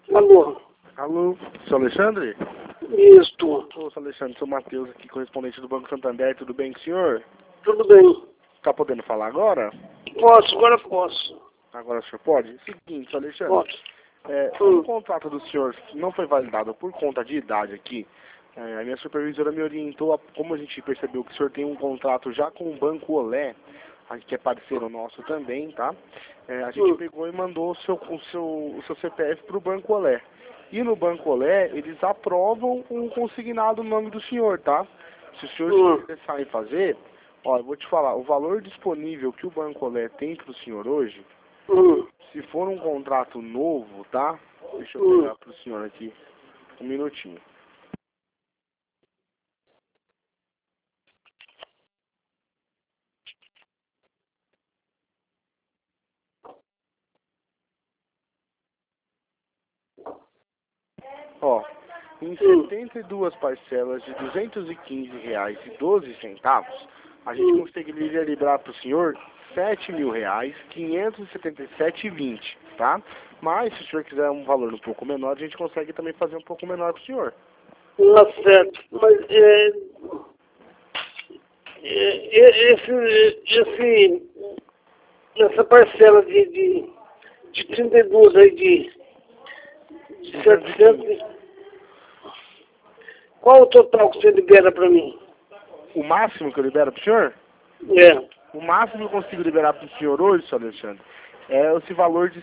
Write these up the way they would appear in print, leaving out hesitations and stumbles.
Alô? Alô, seu Alexandre? Isto. Ô, seu Alexandre, sou Matheus aqui, correspondente do Banco Santander, tudo bem com o senhor? Tudo bem. Tá podendo falar agora? Posso, agora posso. Agora o senhor pode? Seguinte, seu Alexandre, Posso. o contrato do senhor não foi validado por conta de idade aqui. A minha supervisora me orientou, como a gente percebeu que o senhor tem um contrato já com o Banco Olé, que é parceiro nosso também, tá? A gente pegou e mandou o seu CPF para o Banco Olé. E no Banco Olé, eles aprovam um consignado no nome do senhor, tá? Se o senhor se interessar em fazer, ó, eu vou te falar, o valor disponível que o Banco Olé tem para o senhor hoje, se for um contrato novo, tá? Deixa eu pegar para o senhor aqui, um minutinho. Ó, em 72 parcelas de R$ 215,12, a gente conseguiria liberar para o senhor R$ 7.577,20, tá? Mas se o senhor quiser um valor um pouco menor, a gente consegue também fazer um pouco menor para o senhor. Tá certo. Mas essa parcela de 32 aí de 700, qual o total que você libera para mim? O máximo que eu libero para o senhor? O máximo que eu consigo liberar para o senhor hoje, senhor Alexandre, é esse valor de R$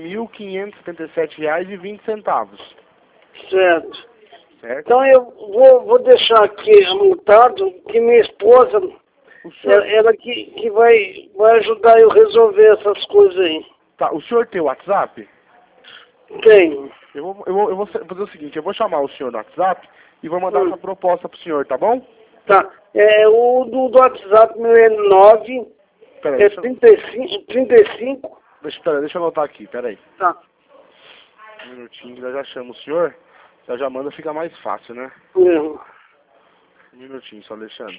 7.577,20. Certo. Certo? Então eu vou deixar aqui anotado que minha esposa, ela que vai ajudar eu resolver essas coisas aí. Tá, o senhor tem o WhatsApp? Tem. Eu vou fazer o seguinte, eu vou chamar o senhor no WhatsApp e vou mandar essa proposta pro senhor, tá bom? Tá. O do WhatsApp meu é 9, Peraí, é 35. Deixa eu anotar aqui, peraí. Tá. Um minutinho, já chamo o senhor, já manda, fica mais fácil, né? Uhum. Um minutinho, seu Alexandre.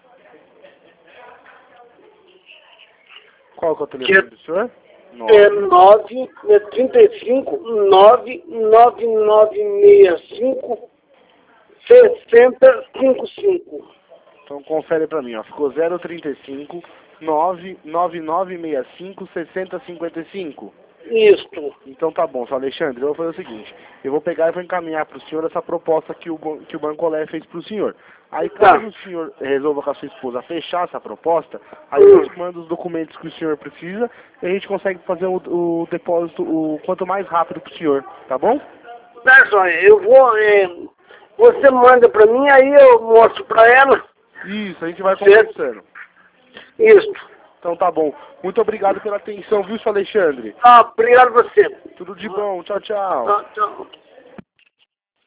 Qual que é o telefone do senhor? 35 99965 6055. Então confere pra mim, ó. Ficou 035 99965 6055. Isto. Então tá bom, seu Alexandre, eu vou fazer o seguinte, eu vou pegar e vou encaminhar para o senhor essa proposta que o Banco Olé fez para o senhor. Aí caso o senhor resolva com a sua esposa fechar essa proposta, aí eu te mando os documentos que o senhor precisa e a gente consegue fazer o depósito o quanto mais rápido para o senhor, tá bom? Tá, joia. Eu vou... você manda pra mim, aí eu mostro pra ela. Isso, a gente vai conversando. Isso. Então tá bom. Muito obrigado pela atenção, viu, seu Alexandre? Obrigado a você. Tudo de bom. Tchau, tchau. Tchau.